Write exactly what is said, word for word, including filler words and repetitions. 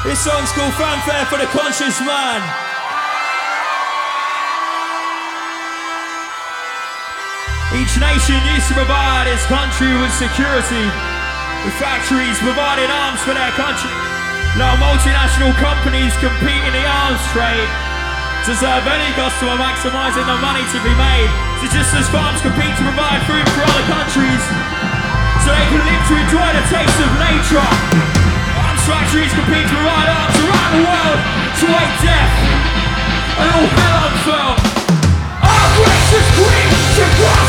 This song's called Fanfare for the Conscious Man. Each nation used to provide its country with security, with factories providing arms for their country. Now multinational companies compete in the arms trade to serve any customer, maximising the money to be made. So just as farms compete to provide food for other countries, so they can live to enjoy the taste of nature, arms factories compete to provide arms around the world to aid death and all hell unfurled. Our gracious queen should